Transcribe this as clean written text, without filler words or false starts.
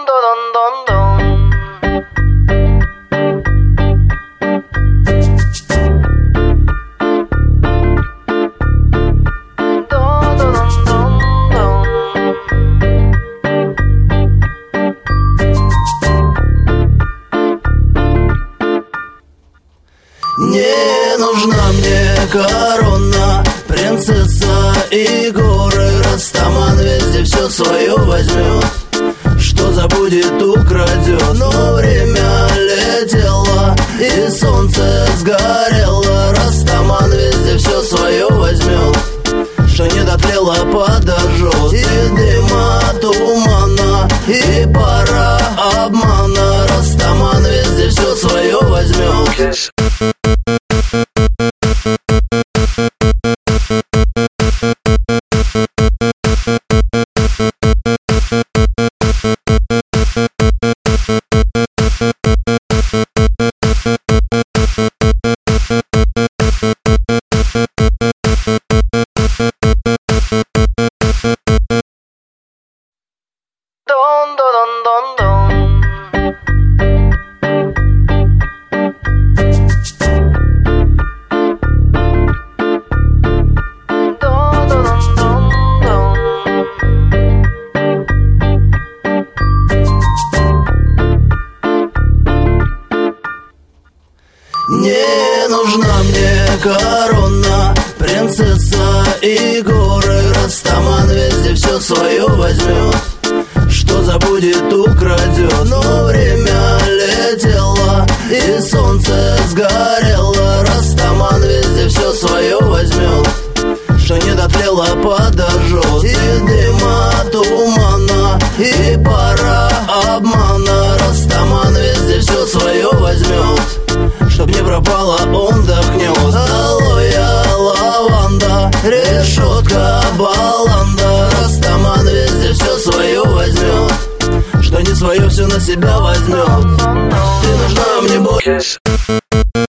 Не нужна мне корона, принцесса и горы. Растаман везде все свое возьмет, что забудет, украдет. Но время летело и солнце сгорело. Растаман везде все свое возьмет, что не дотлело, подожжет. И дыма, тумана, и пара обмана. Растаман везде все свое возьмет. Не нужна мне корона, принцесса и горы. Растаман везде все свое возьмет, что забудет, украдет. Но время летело и солнце сгорело. Растаман везде все свое возьмет, что не дотлело, подожжет. И дыма, тумана, и пара обмана. Растаман везде все свое возьмет, чтоб не пропало, он дохнет. Алоэ, лаванда, решетка, баланда. Растаман везде все свое возьмет, что не свое все на себя возьмет. Ты нужна мне больше.